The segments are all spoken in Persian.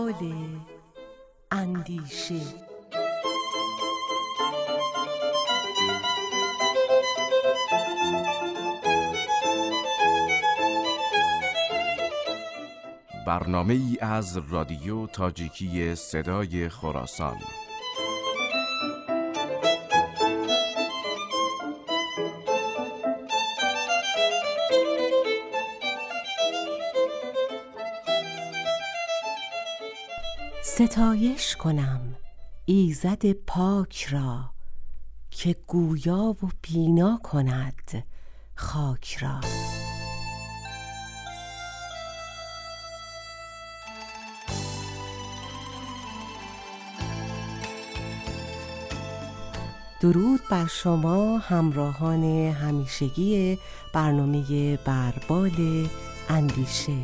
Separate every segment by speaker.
Speaker 1: بال اندیشه.
Speaker 2: برنامه ای از رادیو تاجیکی صدای خراسان.
Speaker 1: ستایش کنم ایزد پاک را، که گویا و بینا کند خاک را. درود بر شما همراهان همیشگی برنامه بر بال اندیشه.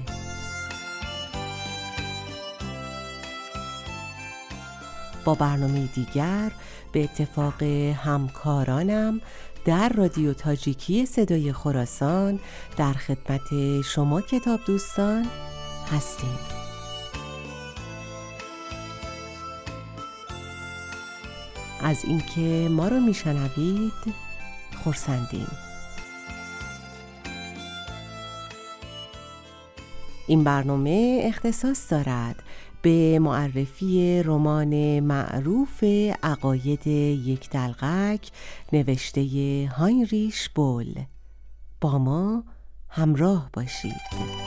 Speaker 1: با برنامه دیگر به اتفاق همکارانم در رادیو تاجیکی صدای خراسان در خدمت شما کتاب دوستان هستیم. از اینکه ما رو میشنوید خرسندیم. این برنامه اختصاص دارد به معرفی رمان معروف عقاید یک دلقک نوشته هاینریش بول. با ما همراه باشید.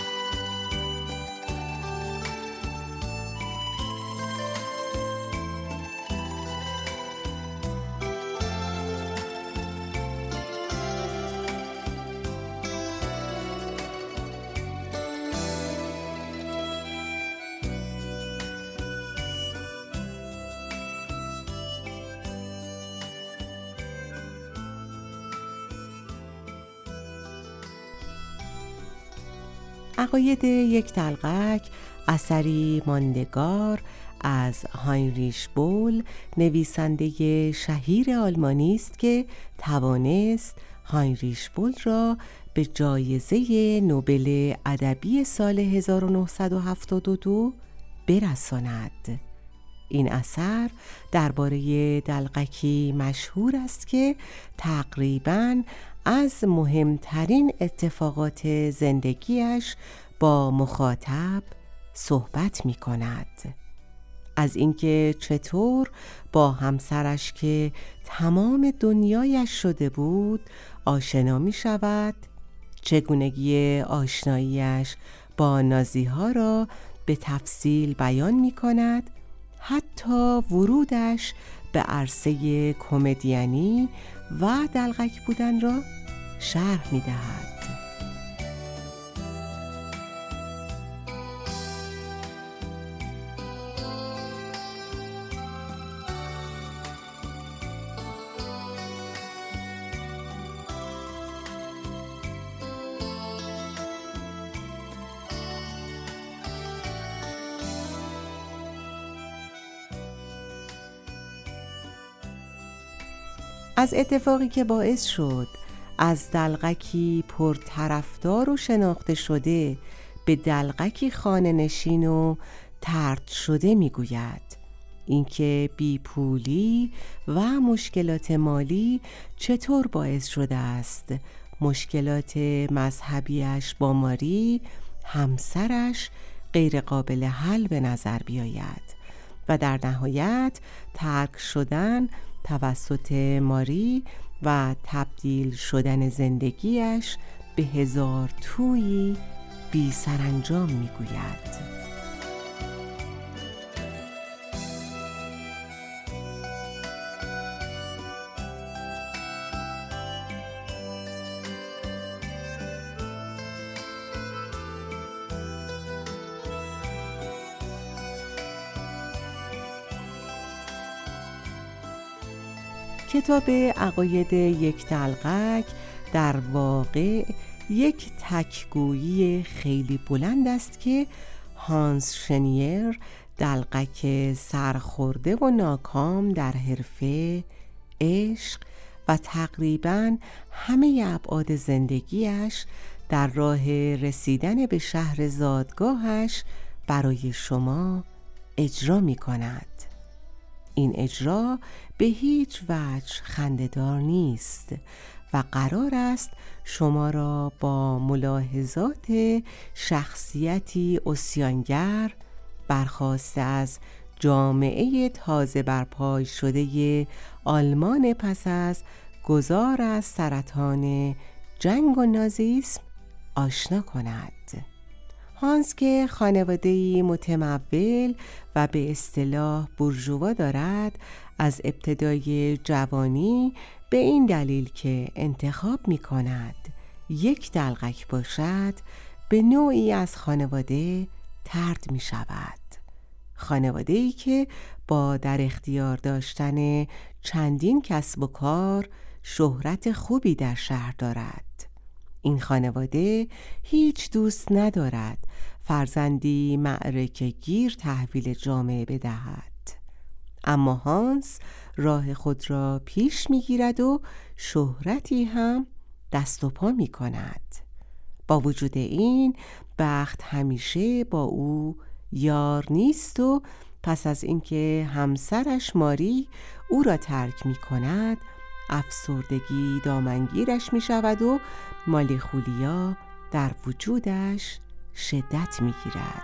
Speaker 1: عقاید یک دلقک اثری ماندگار از هاینریش بول، نویسنده شهیر آلمانی است که توانست هاینریش بول را به جایزه نوبل ادبی سال 1972 برساند. این اثر درباره دلقکی مشهور است که تقریباً از مهمترین اتفاقات زندگیش با مخاطب صحبت می کند. از اینکه چطور با همسرش که تمام دنیایش شده بود آشنا می شود، چگونگی آشناییش با نازیها را به تفصیل بیان می کند، حتی ورودش به عرصه کمدیانی و دلقک بودن را شرح می دهد. از اتفاقی که باعث شد از دلقکی پرطرفدار و شناخته شده به دلقکی خانه نشین و طرد شده میگوید. اینکه بیپولی و مشکلات مالی چطور باعث شده است مشکلات مذهبیش با ماری همسرش غیر قابل حل به نظر بیاید و در نهایت ترک شدن توسط ماری و تبدیل شدن زندگیش به هزار تویی بی سرانجام میگوید. کتاب عقاید یک دلقک در واقع یک تکگویی خیلی بلند است که هانس شنیر، دلقک سرخورده و ناکام در حرفه، عشق و تقریباً همه ابعاد زندگیش در راه رسیدن به شهر زادگاهش برای شما اجرا می کند. این اجرا به هیچ وجه خنده‌دار نیست و قرار است شما را با ملاحظات شخصیتی عصیانگر برخاسته از جامعه تازه برپای شده آلمان پس از گذار از سرطان جنگ و نازیسم آشنا کند. هانس که خانواده‌ای متمول و به اصطلاح بورژوا دارد، از ابتدای جوانی به این دلیل که انتخاب می کند یک دلقک باشد به نوعی از خانواده طرد می شود. خانواده‌ای که با در اختیار داشتن چندین کسب و کار شهرت خوبی در شهر دارد. این خانواده هیچ دوست ندارد فرزندی معرکه گیر تحویل جامعه بدهد. اما هانس راه خود را پیش می‌گیرد و شهرتی هم دست و پا می‌کند. با وجود این بخت همیشه با او یار نیست و پس از اینکه همسرش ماری او را ترک می‌کند، افسردگی دامنگیرش می‌شود و مالیخولیا در وجودش شدت می‌گیرد.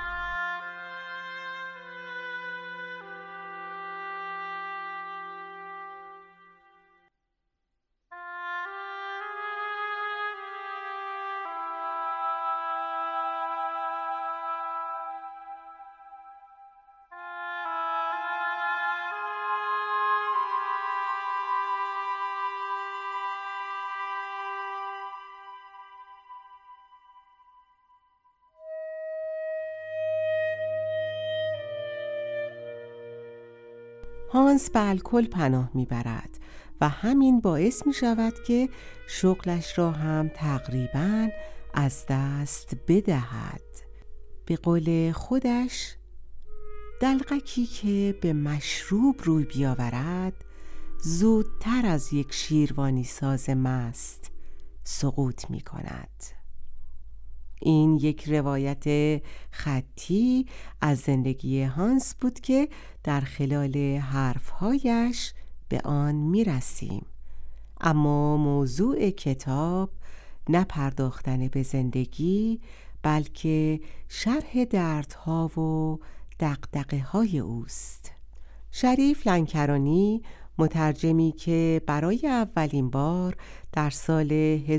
Speaker 1: هانس به الکل پناه میبرد و همین باعث می شود که شغلش را هم تقریباً از دست بدهد. به قول خودش، دلقکی که به مشروب روی بیاورد زودتر از یک شیروانی ساز مست سقوط می کند. این یک روایت خطی از زندگی هانس بود که در خلال حرفهایش به آن می رسیم. اما موضوع کتاب نه پرداختن به زندگی، بلکه شرح دردها و دغدغه‌های اوست. شریف لنکرانی، مترجمی که برای اولین بار در سال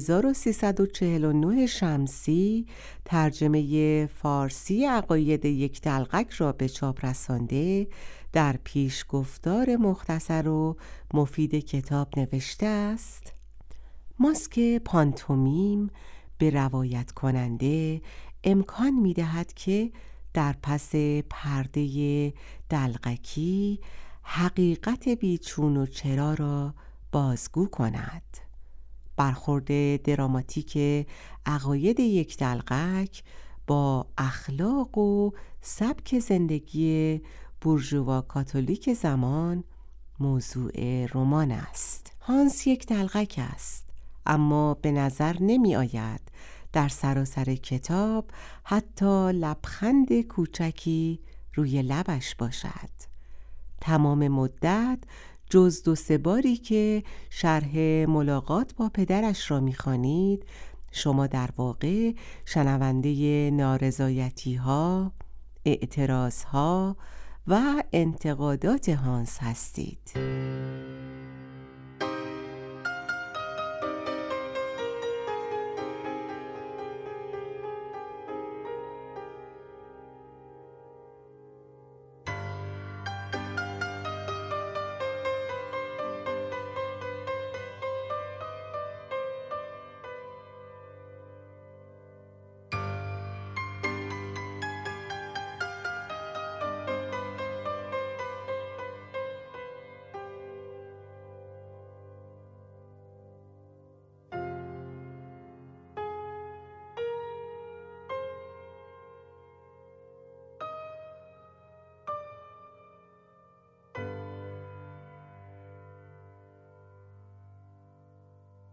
Speaker 1: 1349 شمسی ترجمه فارسی عقاید یک دلقک را به چاپ رسانده، در پیشگفتار مختصر و مفید کتاب نوشته است: ماسک پانتومیم به روایت کننده امکان می دهد که در پس پرده دلقکی حقیقت بیچون و چرا را بازگو کند. برخورد دراماتیک عقاید یک دلقک با اخلاق و سبک زندگی بورژوا کاتولیک زمان موضوع رمان است. هانس یک دلقک است، اما به نظر نمی آید در سراسر کتاب حتی لبخند کوچکی روی لبش باشد. تمام مدت جز 2-3 باری که شرح ملاقات با پدرش را می‌خوانید، شما در واقع شنونده نارضایتی‌ها، اعتراض‌ها و انتقادات هانس هستید.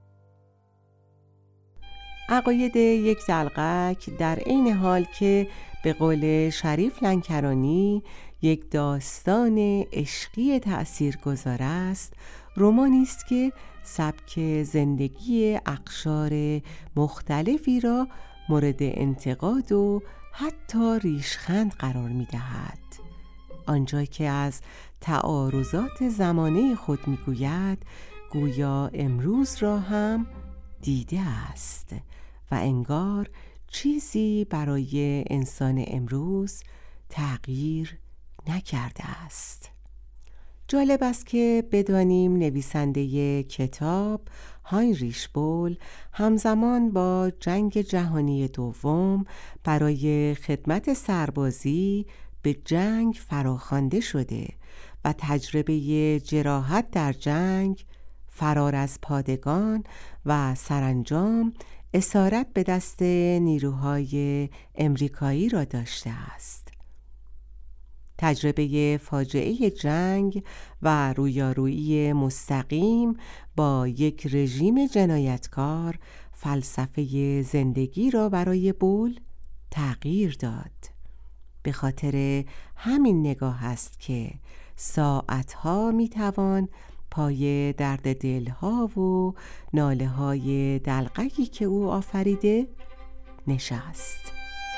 Speaker 1: عقاید یک دلقک در عین حال که به قول شریف لنکرانی، یک داستان عشقی تأثیرگذار است، رمانی است که سبک زندگی اقشار مختلفی را مورد انتقاد و حتی ریشخند قرار می‌دهد. آنجا که از تعارضات زمانه خود می‌گوید، گویا امروز را هم دیده است و انگار چیزی برای انسان امروز تغییر نکرده است. جالب است که بدانیم نویسنده کتاب هاینریش بول همزمان با جنگ جهانی دوم برای خدمت سربازی به جنگ فراخوانده شده و تجربه جراحت در جنگ، فرار از پادگان و سرانجام اسارت به دست نیروهای امریکایی را داشته است. تجربه فاجعه جنگ و رویارویی مستقیم با یک رژیم جنایتکار فلسفه زندگی را برای بول تغییر داد. به خاطر همین نگاه است که ساعتها میتوان پای درد دلها و ناله های دلقکی که او آفریده نشست.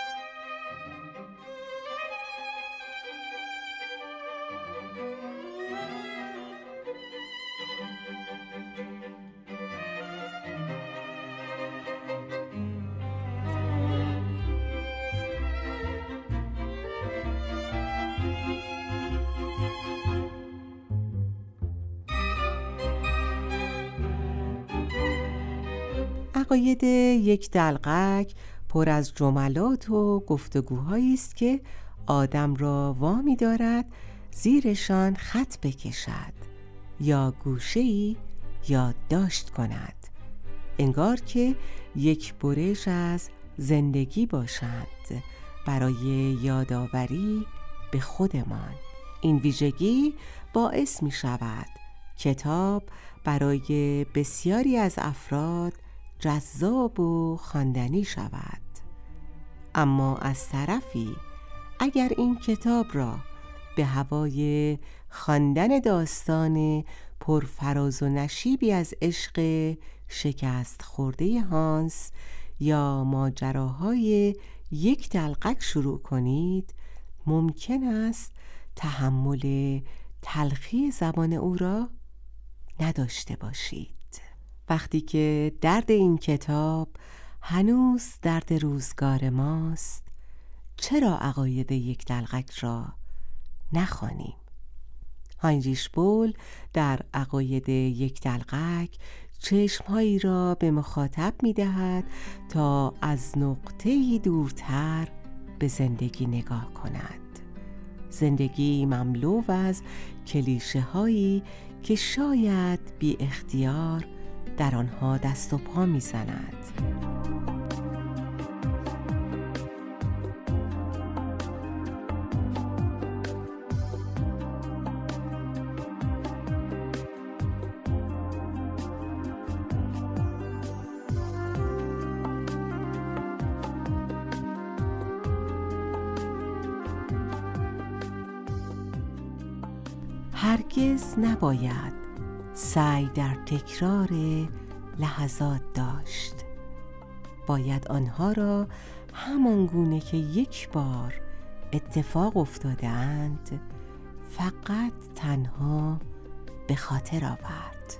Speaker 1: عقاید یک دلقک پر از جملات و گفتگوهایی است که آدم را وامی دارد زیرشان خط بکشد یا گوشه‌ای یادداشت کند، انگار که یک برش از زندگی باشند برای یادآوری به خودمان. این ویژگی باعث می شود کتاب برای بسیاری از افراد جذاب و خواندنی شود. اما از طرفی اگر این کتاب را به هوای خواندن داستان پرفراز و نشیبی از عشق شکست خورده هانس یا ماجراهای یک دلقک شروع کنید، ممکن است تحمل تلخی زبان او را نداشته باشید. وقتی که درد این کتاب هنوز درد روزگار ماست، چرا عقاید یک دلقک را نخوانیم؟ هاینریش بول در عقاید یک دلقک چشمهایی را به مخاطب می دهد تا از نقطه‌ای دورتر به زندگی نگاه کند. زندگی مملو از کلیشه هایی که شاید بی اختیار در آنها دست و پا می زند. هرگز نباید سعی در تکرار لحظات داشت. باید آنها را همان گونه که یک بار اتفاق افتاده اند فقط تنها به خاطر آورد.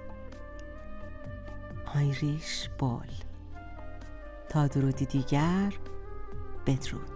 Speaker 1: هاینریش بول. تا درودی دیگر، بدرود.